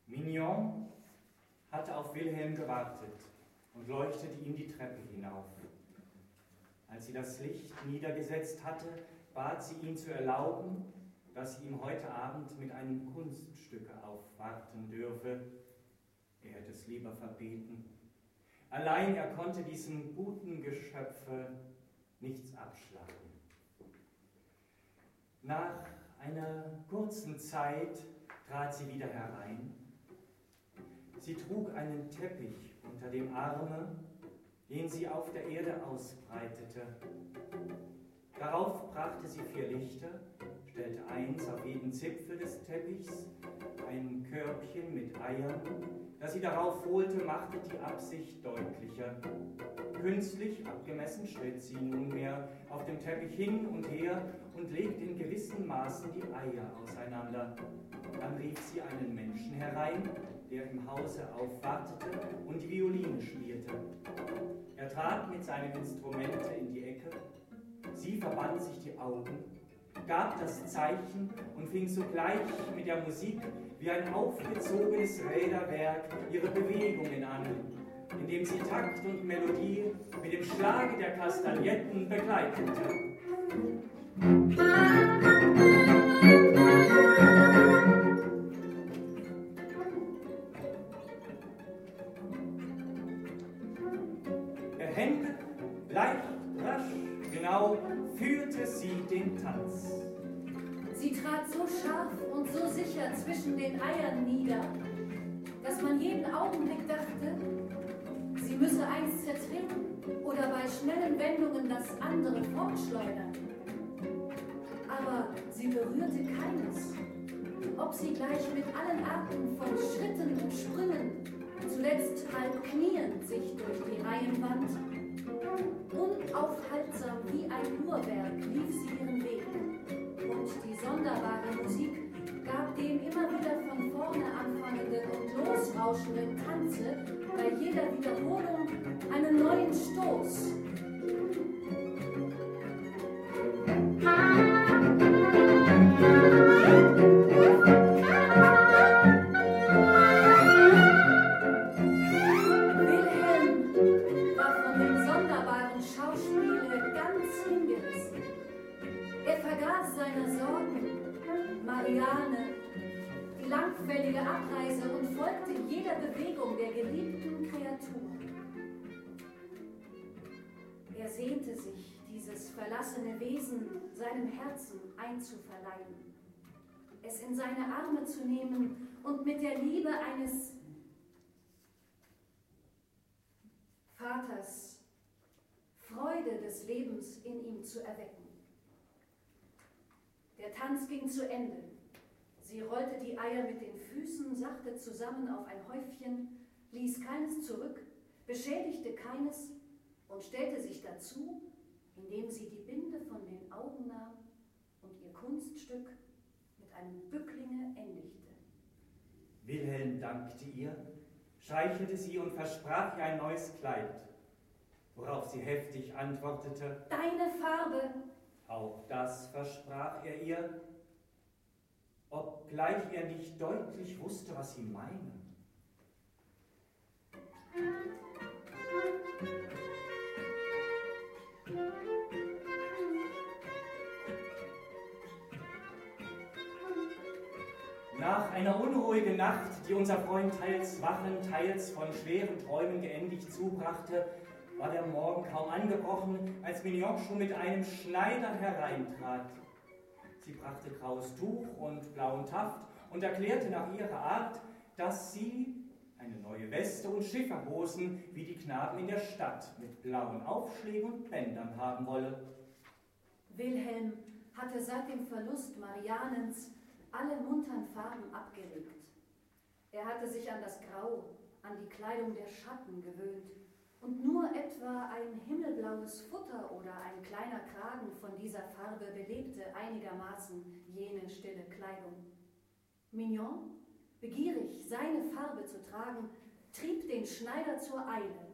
Mignon hatte auf Wilhelm gewartet und leuchtete ihm die Treppe hinauf. Als sie das Licht niedergesetzt hatte, bat sie ihn zu erlauben, dass sie ihm heute Abend mit einem Kunststücke aufwarten dürfe. Er hätte es lieber verbeten. Allein er konnte diesem guten Geschöpfe nichts abschlagen. Nach einer kurzen Zeit trat sie wieder herein. Sie trug einen Teppich unter dem Arme, den sie auf der Erde ausbreitete. Darauf brachte sie 4 Lichter, stellte eins auf jeden Zipfel des Teppichs, ein Körbchen mit Eiern. Das sie darauf holte, machte die Absicht deutlicher. Künstlich abgemessen schritt sie nunmehr auf dem Teppich hin und her und legte in gewissen Maßen die Eier auseinander. Dann rief sie einen Menschen herein, der im Hause aufwartete und die Violine spielte. Er trat mit seinem Instrumente in die Ecke. Sie verband sich die Augen, gab das Zeichen und fing sogleich mit der Musik wie ein aufgezogenes Räderwerk ihre Bewegungen an, indem sie Takt und Melodie mit dem Schlage der Kastagnetten begleitete. Behende, leicht, rasch, genau, führte sie den Tanz. Sie trat so scharf und so sicher zwischen den Eiern nieder, dass man jeden Augenblick dachte, sie müsse eins zertreten oder bei schnellen Wendungen das andere fortschleudern. Aber sie berührte keines, ob sie gleich mit allen Arten von Schritten und Sprüngen, zuletzt halb kniend sich durch die Reihen wand. Unaufhaltsam wie ein Uhrwerk lief sie ihren Weg, und die sonderbare Musik gab dem immer wieder von vorne anfangenden und losrauschenden Tanze bei jeder Wiederholung einen neuen Stoß. Die langwellige Abreise und folgte jeder Bewegung der geliebten Kreatur. Er sehnte sich, dieses verlassene Wesen seinem Herzen einzuverleiben, es in seine Arme zu nehmen und mit der Liebe eines Vaters Freude des Lebens in ihm zu erwecken. Der Tanz ging zu Ende. Sie rollte die Eier mit den Füßen sachte zusammen auf ein Häufchen, ließ keines zurück, beschädigte keines und stellte sich dazu, indem sie die Binde von den Augen nahm und ihr Kunststück mit einem Bücklinge endigte. Wilhelm dankte ihr, streichelte sie und versprach ihr ein neues Kleid, worauf sie heftig antwortete: Deine Farbe! Auch das versprach er ihr, obgleich er nicht deutlich wusste, was sie meinen. Nach einer unruhigen Nacht, die unser Freund teils wachen, teils von schweren Träumen geendigt zubrachte, war der Morgen kaum angebrochen, als Mignon schon mit einem Schneider hereintrat. Sie brachte graues Tuch und blauen Taft und erklärte nach ihrer Art, dass sie eine neue Weste und Schifferhosen wie die Knaben in der Stadt mit blauen Aufschlägen und Bändern haben wolle. Wilhelm hatte seit dem Verlust Marianens alle muntern Farben abgelegt. Er hatte sich an das Grau, an die Kleidung der Schatten gewöhnt und nur etwa ein himmelblaues Futter oder ein kleiner Kragen von dieser Farbe belebte einigermaßen jene stille Kleidung. Mignon, begierig seine Farbe zu tragen, trieb den Schneider zur Eile.